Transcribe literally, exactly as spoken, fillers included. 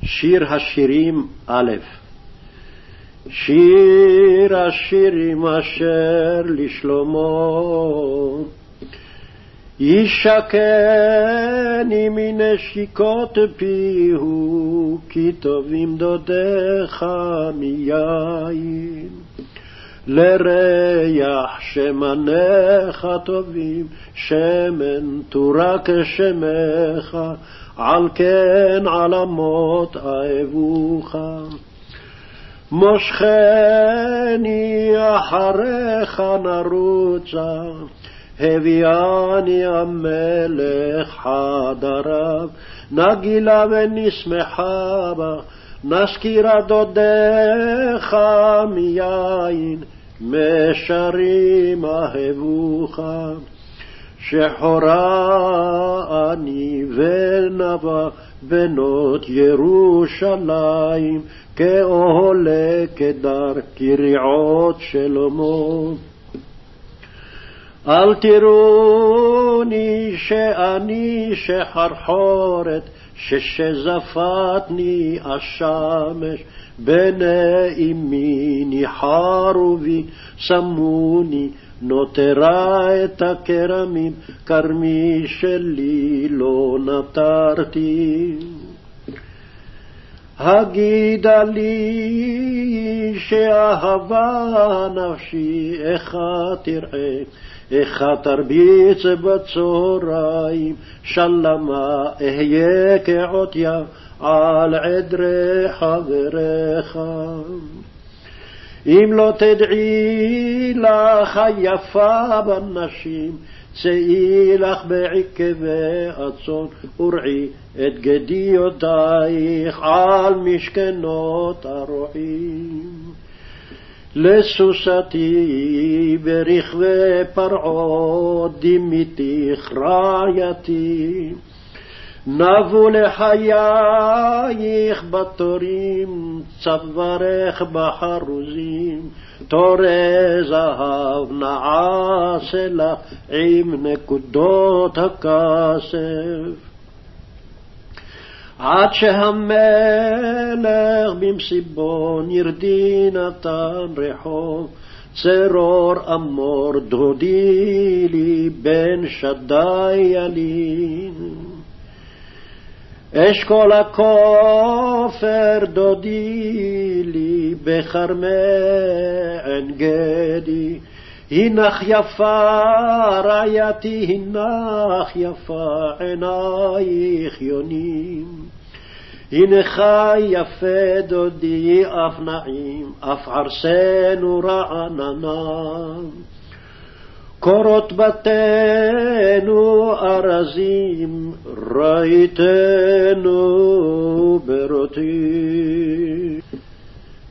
שיר השירים א'. שיר השירים אשר לשלמה, ישקני מנשיקות פיהו, כי טובים דודיך מיין. לריח שמניך טובים, שמן תורק שמך, על כן עלמות אהבוך. מושכני אחריך נרוצה, הביאני המלך חדריו. נגילה ונשמחה בה, נזכירה דודיך מיין, משרים אהבוך. שחורה אני ונבה בנות ירושלים, כאוהלה כדר קריעות שלמה. אל תראוני שאני שחרחורת, ששזפתני השמש. בני אמי ניחרו בי, שמוני נותרה את הכרמים, כרמי שלי לא נטרתי. הגידה לי שאהבה נפשי, איך תראה, איך תרביץ בצהריים, שלמה אהיה כעוטיה על עדרי חבריך. אם לא תדעי לך היפה בנשים, צאי לך בעקבי הצאן, ורעי את גדיותייך על משכנות הרועים. לסוסתי ברכבי פרעות, דימיתיך רעייתי. נבו לחייך בתורים, צווארך בחרוזים. תורי זהב נעשה לך עם נקודות הכסף. עד שהמלך במסיבון ירדי נתן רחוב, צרור אמור דודי לי בן שדי ילין. אשכול הכופר דודי לי בכרמי עין גדי. הנך יפה רעייתי, הנך יפה עינייך יונים. הנך יפה דודי אף נעים, אף ערסנו רעננה. קורות בתינו ארזים, ראיתנו ברותי.